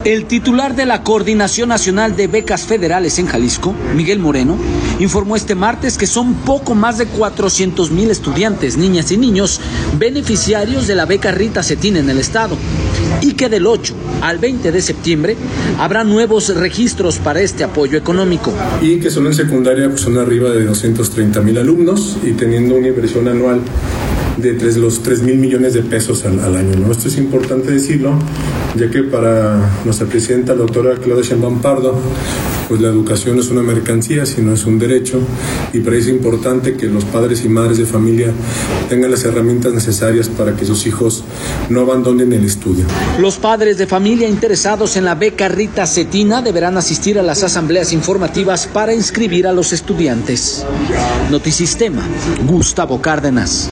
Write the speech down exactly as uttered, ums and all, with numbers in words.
El titular de la Coordinación Nacional de Becas Federales en Jalisco, Miguel Moreno, informó este martes que son poco más de cuatrocientos mil estudiantes, niñas y niños, beneficiarios de la beca Rita Cetina en el estado, y que del ocho al veinte de septiembre habrá nuevos registros para este apoyo económico. Y que solo en secundaria pues, son arriba de doscientos treinta mil alumnos y teniendo una inversión anual de tres, los tres mil millones de pesos al, al año, ¿no? Esto es importante decirlo, ya que para nuestra presidenta, la doctora Claudia Sheinbaum Pardo, pues la educación no es una mercancía, sino es un derecho, y para eso es importante que los padres y madres de familia tengan las herramientas necesarias para que sus hijos no abandonen el estudio. Los padres de familia interesados en la beca Rita Cetina deberán asistir a las asambleas informativas para inscribir a los estudiantes. Notisistema, Gustavo Cárdenas.